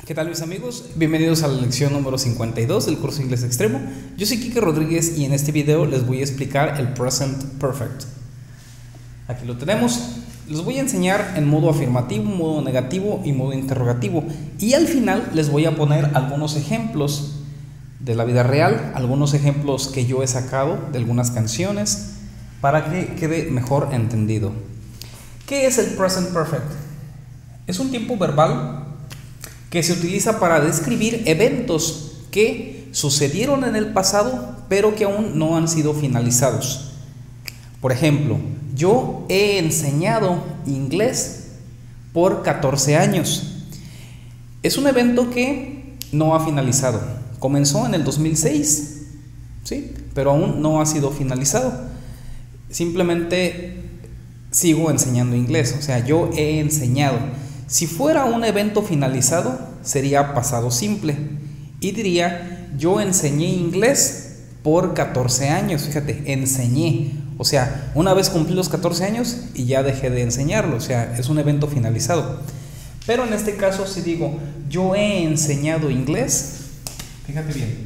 ¿Qué tal mis amigos? Bienvenidos a la lección número 52 del curso Inglés Extremo. Yo soy Kike Rodríguez y en este video les voy a explicar el Present Perfect. Aquí lo tenemos. Les voy a enseñar en modo afirmativo, modo negativo y modo interrogativo. Y al final les voy a poner algunos ejemplos de la vida real, algunos ejemplos que yo he sacado de algunas canciones para que quede mejor entendido. ¿Qué es el Present Perfect? Es un tiempo verbal que se utiliza para describir eventos que sucedieron en el pasado, pero que aún no han sido finalizados. Por ejemplo, yo he enseñado inglés por 14 años. Es un evento que no ha finalizado. Comenzó en el 2006, ¿sí? Pero aún no ha sido finalizado. Simplemente sigo enseñando inglés, o sea, yo he enseñado. Si fuera un evento finalizado, sería pasado simple y diría, yo enseñé inglés por 14 años. Fíjate, enseñé, o sea, una vez cumplí los 14 años y ya dejé de enseñarlo, o sea, es un evento finalizado. Pero en este caso, si digo, yo he enseñado inglés, fíjate bien,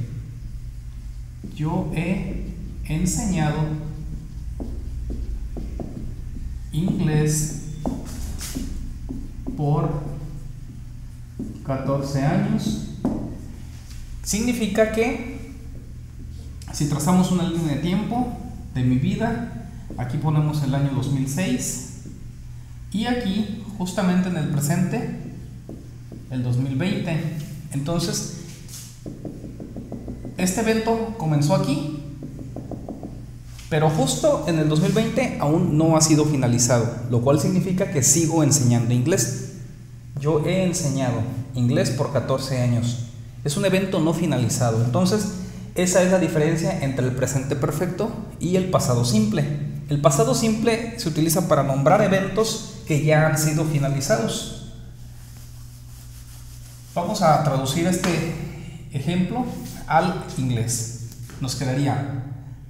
yo he enseñado inglés por 14 años, significa que si trazamos una línea de tiempo de mi vida, aquí ponemos el año 2006 y aquí justamente en el presente el 2020. Entonces este evento comenzó aquí, pero justo en el 2020 aún no ha sido finalizado, lo cual significa que sigo enseñando inglés. Yo he enseñado inglés por 14 años. Es un evento no finalizado. Entonces, esa es la diferencia entre el presente perfecto y el pasado simple. El pasado simple se utiliza para nombrar eventos que ya han sido finalizados. Vamos a traducir este ejemplo al inglés. Nos quedaría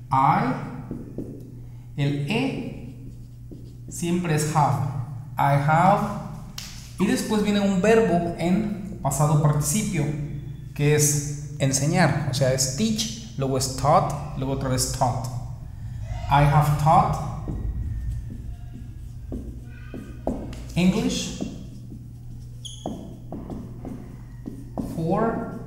el siempre es have. I have. Y después viene un verbo en pasado participio, que es enseñar, o sea, es teach, luego es taught, luego otra vez taught. I have taught English for,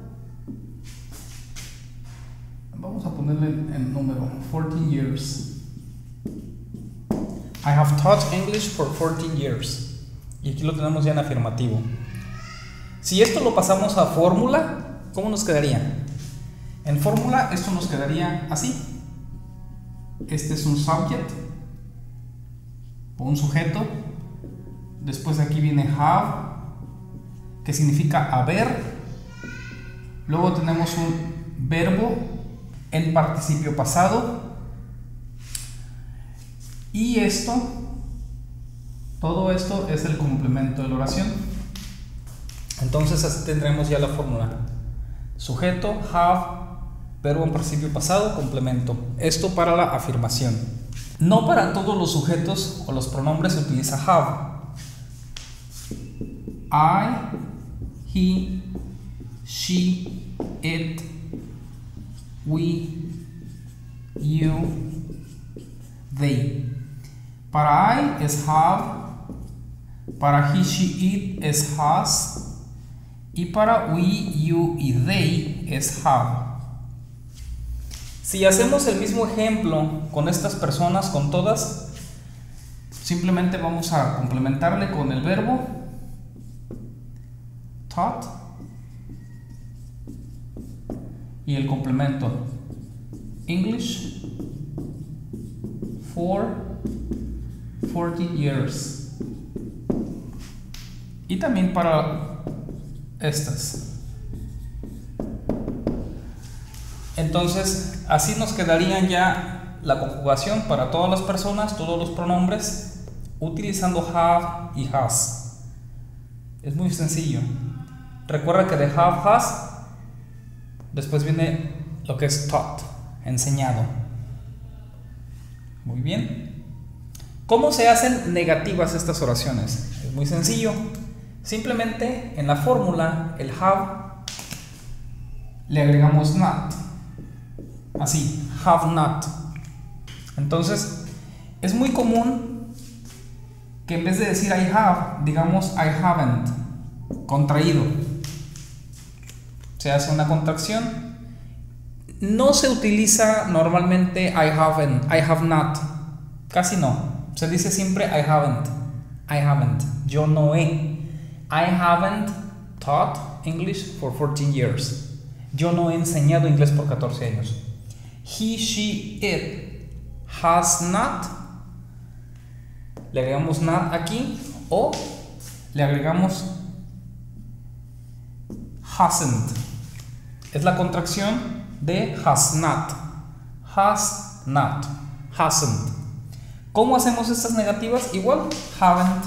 vamos a ponerle el número, 14 years. I have taught English for 14 years. Y aquí lo tenemos ya en afirmativo. Si esto lo pasamos a fórmula, ¿cómo nos quedaría? En fórmula esto nos quedaría así. Este es un subject o un sujeto. Después aquí viene have, que significa haber. Luego tenemos un verbo en participio pasado. Y todo esto es el complemento de la oración. Entonces así tendremos ya la fórmula. Sujeto, have, verbo en participio pasado, complemento. Esto para la afirmación. No para todos los sujetos o los pronombres se utiliza have. I, he, she, it, we, you, they. Para I es have. Para he, she, it es has, y para we, you y they es have. Si hacemos el mismo ejemplo con estas personas, con todas, simplemente vamos a complementarle con el verbo taught y el complemento English for 14 years. Y también para estas. Entonces, así nos quedarían ya la conjugación para todas las personas, todos los pronombres, utilizando have y has. Es muy sencillo. Recuerda que de have, has, después viene lo que es taught, enseñado. Muy bien. ¿Cómo se hacen negativas estas oraciones? Es muy sencillo. Simplemente en la fórmula, el have, le agregamos not. Así, have not. Entonces, es muy común que en vez de decir I have, digamos I haven't, contraído. Se hace una contracción. No se utiliza normalmente I haven't, I have not. Casi no. Se dice siempre I haven't. I haven't. Yo no he. I haven't taught English for 14 years. Yo no he enseñado inglés por 14 años. He, she, it has not. Le agregamos not aquí o le agregamos hasn't. Es la contracción de has not. Has not. Hasn't. ¿Cómo hacemos estas negativas? Igual, haven't.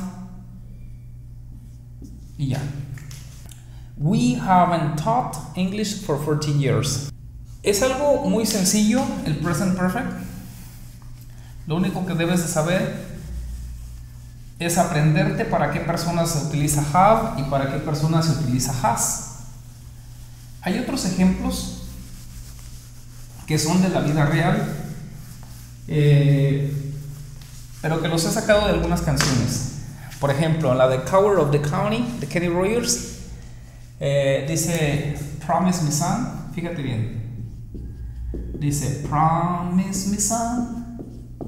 Y ya. We haven't taught English for 14 years. Es algo muy sencillo el present perfect. Lo único que debes de saber es aprenderte para qué personas se utiliza have y para qué personas se utiliza has. Hay otros ejemplos que son de la vida real, pero que los he sacado de algunas canciones. Por ejemplo, la de Coward of the County de Kenny Rogers, dice Promise me son, fíjate bien, dice Promise me son,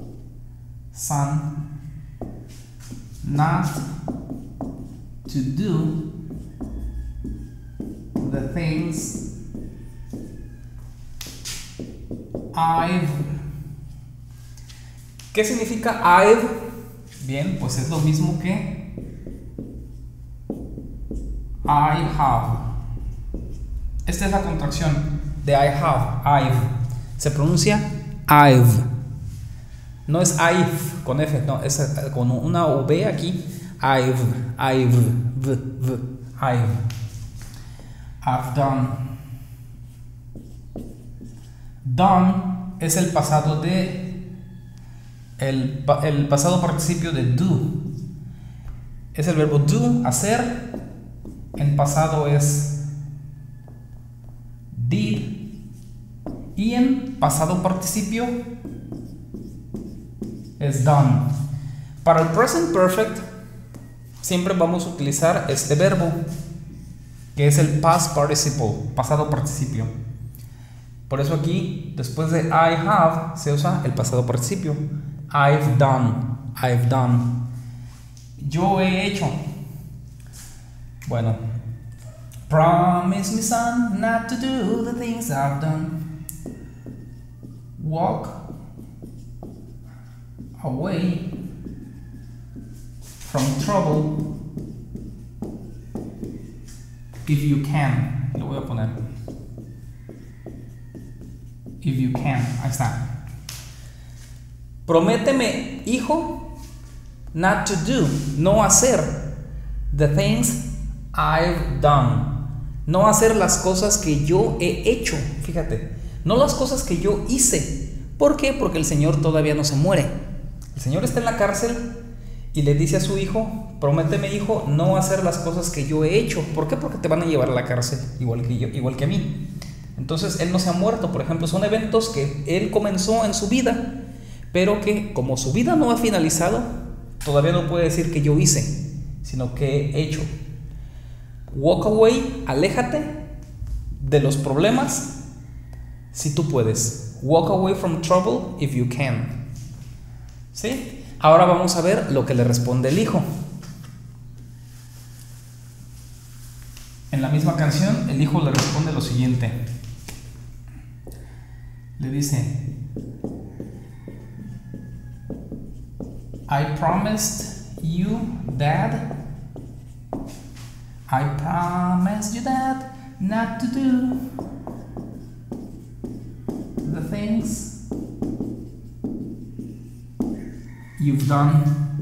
son, not to do the things I've. ¿Qué significa I've? Bien, pues es lo mismo que I have. Esta es la contracción de I have, I've. Se pronuncia I've. No es I've con F, no, es con una V aquí. I've, I've. I've done. Done es el pasado de el pasado participio de do. Es el verbo do, hacer. En pasado es did. Y en pasado participio es done. Para el present perfect siempre vamos a utilizar este verbo, que es el past participle, pasado participio. Por eso aquí, después de I have, se usa el pasado participio. I've done, I've done. Yo he hecho. Bueno, promise me, son, not to do the things I've done. Walk away from trouble if you can. Lo voy a poner. If you can. Ahí está. Prométeme, hijo, not to do, no hacer the things I've done. No hacer las cosas que yo he hecho. Fíjate, no las cosas que yo hice. ¿Por qué? Porque el Señor todavía no se muere. El Señor está en la cárcel y le dice a su hijo: prométeme, hijo, no hacer las cosas que yo he hecho. ¿Por qué? Porque te van a llevar a la cárcel, igual que yo, igual que a mí. Entonces él no se ha muerto. Por ejemplo, son eventos que él comenzó en su vida, pero que como su vida no ha finalizado, todavía no puede decir que yo hice, sino que he hecho. Walk away, aléjate de los problemas si tú puedes. Walk away from trouble if you can. ¿Sí? Ahora vamos a ver lo que le responde el hijo. En la misma canción, el hijo le responde lo siguiente. Le dice: I promised you, Dad. I promised you, Dad, not to do the things you've done.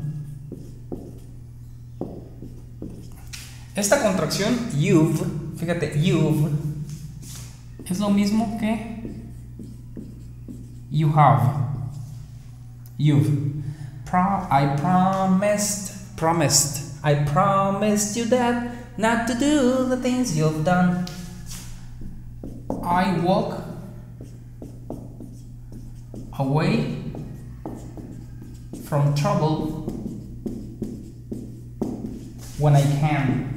Esta contracción, you've, fíjate, you've, es lo mismo que you have. You've. I promised. I promised you that not to do the things you've done. I walk away from trouble when I can.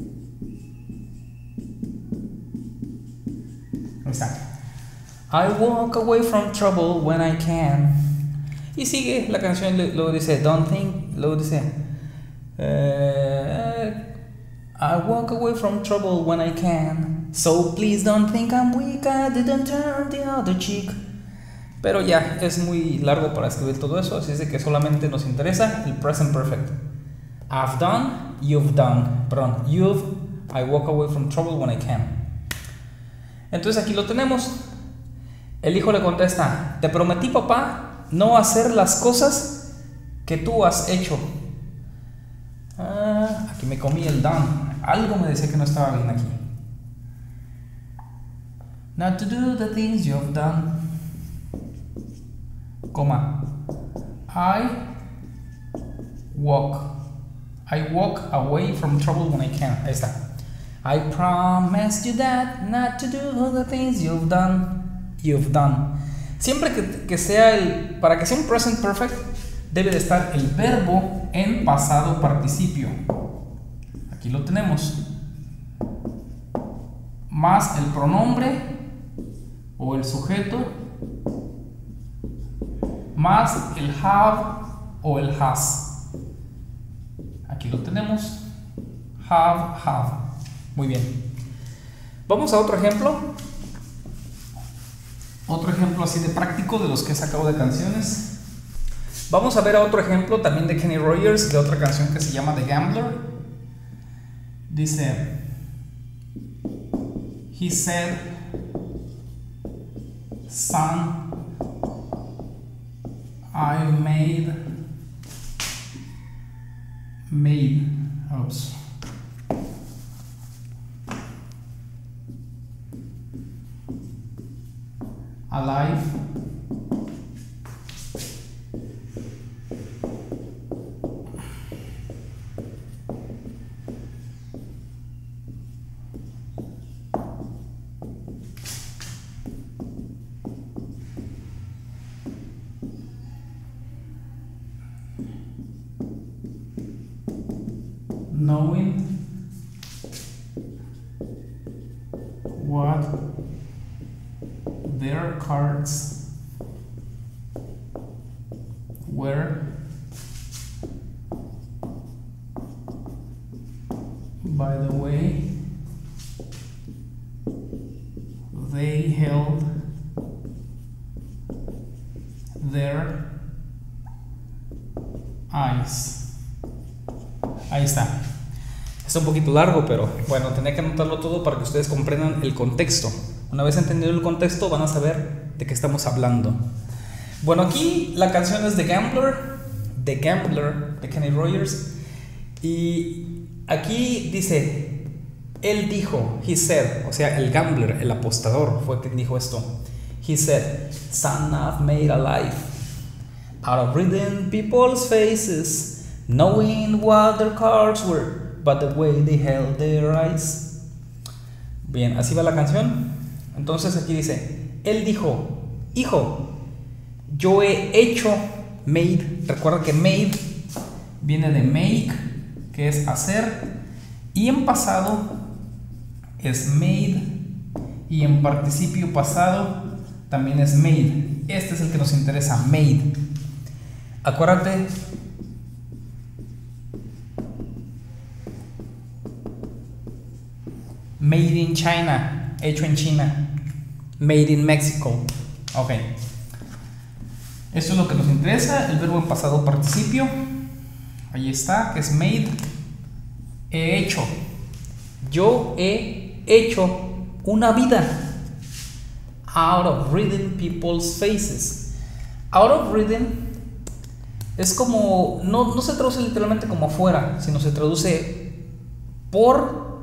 Ahí está. I walk away from trouble when I can. Y sigue la canción, luego dice don't think, luego dice I walk away from trouble when I can. So please don't think I'm weak, I didn't turn the other cheek. Pero ya, es muy largo para escribir todo eso, así es de que solamente nos interesa el present perfect. I've done, you've done. Perdón, I walk away from trouble when I can. Entonces aquí lo tenemos. El hijo le contesta, te prometí, papá, no hacer las cosas que tú has hecho. Aquí me comí el done. Algo me decía que no estaba bien aquí. Not to do the things you've done. Coma. I walk away from trouble when I can. Ahí está. I promised you that not to do the things you've done. Siempre que sea para que sea un present perfect, debe de estar el verbo en pasado participio. Aquí lo tenemos. Más el pronombre o el sujeto, más el have o el has. Aquí lo tenemos. Have. Muy bien. Vamos a otro ejemplo. Otro ejemplo así de práctico de los que he sacado de canciones. Vamos a ver a otro ejemplo también de Kenny Rogers, de otra canción que se llama The Gambler. Dice, he said, son, I've made oops. Alive knowing what their cards were by the way they held their eyes. Ahí está. Está un poquito largo, pero bueno, tenía que anotarlo todo para que ustedes comprendan el contexto. Una vez entendido el contexto, van a saber de qué estamos hablando. Bueno, aquí la canción es The Gambler de Kenny Rogers. Y aquí dice, él dijo, he said, o sea, el gambler, el apostador, fue quien dijo esto. He said, son, I've made a life out of reading people's faces, knowing what their cards were, but the way they held their eyes. Bien, así va la canción. Entonces aquí dice, él dijo, hijo, yo he hecho, made, recuerda que made viene de make, que es hacer, y en pasado es made, y en participio pasado también es made. Este es el que nos interesa, made. Acuérdate, made in China, hecho en China. Made in Mexico. Ok. Esto es lo que nos interesa, el verbo en pasado participio. Ahí está, que es made. He hecho. Yo he hecho una vida. Out of reading people's faces. Out of reading es como, no se traduce literalmente como afuera, sino se traduce por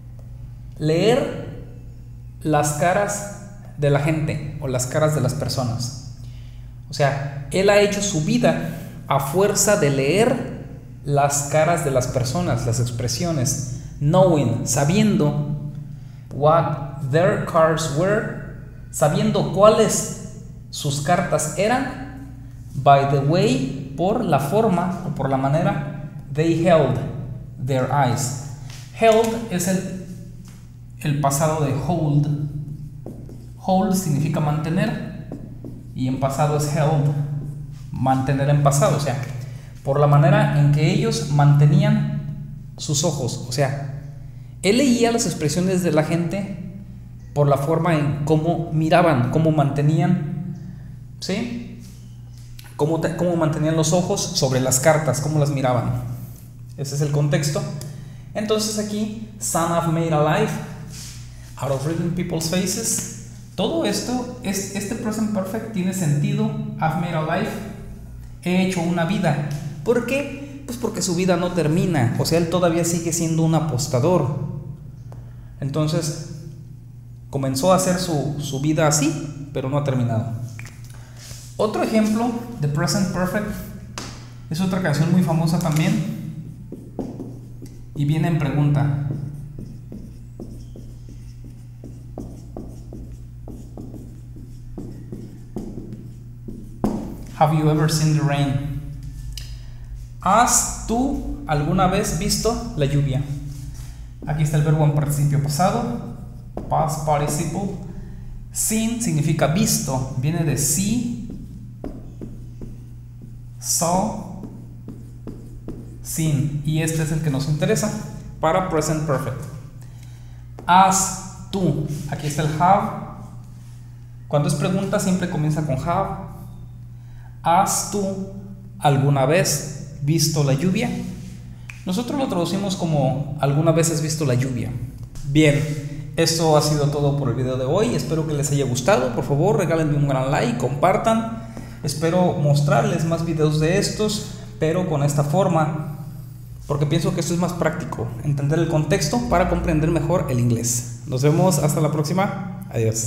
leer las caras de la gente o las caras de las personas. O sea, él ha hecho su vida a fuerza de leer las caras de las personas, las expresiones. Knowing, sabiendo what their cards were, sabiendo cuáles sus cartas eran, by the way, por la forma o por la manera, they held their eyes. Held es el pasado de hold. Hold significa mantener y en pasado es held, mantener en pasado, o sea, por la manera en que ellos mantenían sus ojos, o sea, él leía las expresiones de la gente por la forma en cómo miraban, cómo mantenían, ¿sí? Cómo mantenían los ojos sobre las cartas, cómo las miraban. Ese es el contexto. Entonces aquí, some have made a life out of reading people's faces. Todo esto, este present perfect tiene sentido. I've made a life, he hecho una vida. ¿Por qué? Pues porque su vida no termina, o sea, él todavía sigue siendo un apostador. Entonces, comenzó a hacer su vida así, pero no ha terminado. Otro ejemplo de present perfect es otra canción muy famosa también y viene en pregunta. Have you ever seen the rain? ¿Has tú alguna vez visto la lluvia? Aquí está el verbo en participio pasado, past participle. Seen significa visto, viene de see, saw, seen, y este es el que nos interesa para present perfect. Has tú, aquí está el have. Cuando es pregunta siempre comienza con have. ¿Has tú alguna vez visto la lluvia? Nosotros lo traducimos como alguna vez has visto la lluvia. Bien, esto ha sido todo por el video de hoy. Espero que les haya gustado. Por favor, regálenme un gran like, compartan. Espero mostrarles más videos de estos, pero con esta forma, porque pienso que esto es más práctico, entender el contexto para comprender mejor el inglés. Nos vemos hasta la próxima. Adiós.